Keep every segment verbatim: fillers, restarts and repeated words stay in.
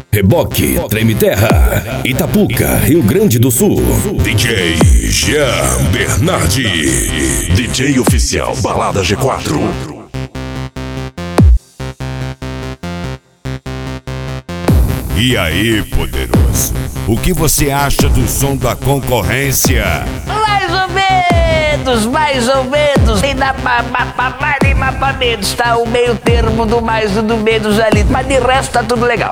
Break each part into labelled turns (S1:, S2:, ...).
S1: Reboque, Treme Terra, Itapuca, Rio Grande do Sul.
S2: D J Jean Bernardi, D J oficial Balada G quatro.
S3: E aí, poderoso, o que você acha do som da concorrência?
S4: Mais ou menos, mais ou menos. Nem dá pra, pra, pra mais nem mais pra menos. Tá o meio termo do mais e do menos ali. Mas de resto tá tudo legal.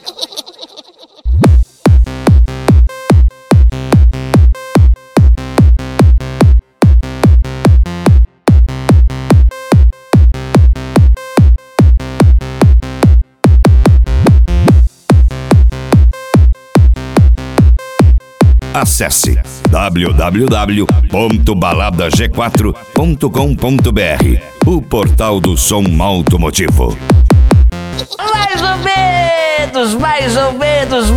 S3: Acesse w w w ponto balada g quatro ponto com ponto b r, o portal do som automotivo.
S4: Mais ou menos, mais ou menos.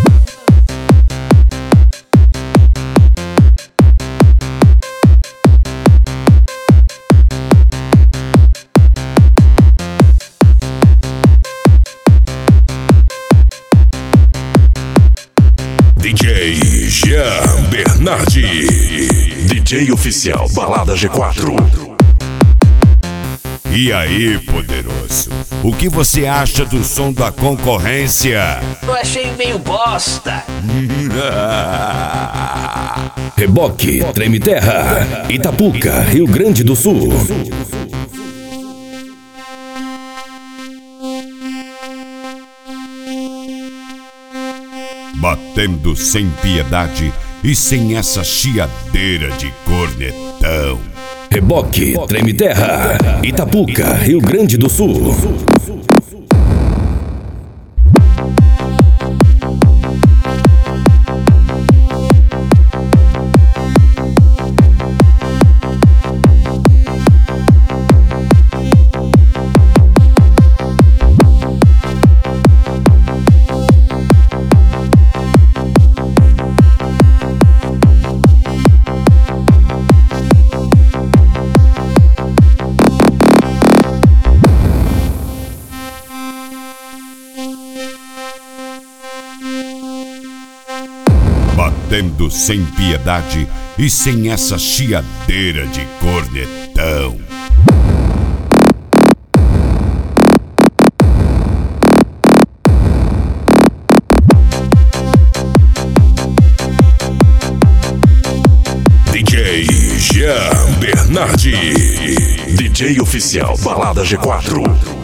S2: D J Jean Bernardi, D J oficial Balada G quatro.
S3: E aí, poderoso, o que você acha do som da concorrência?
S4: Eu achei meio bosta.
S1: Reboque, Treme Terra, Itapuca, Rio Grande do Sul.
S3: Batendo sem piedade e sem essa chiadeira de cornetão.
S1: Reboque, Treme Terra, Itapuca, Rio Grande do Sul.
S3: Batendo sem piedade e sem essa chiadeira de cornetão.
S2: D J Jean Bernardi, D J oficial Balada G quatro.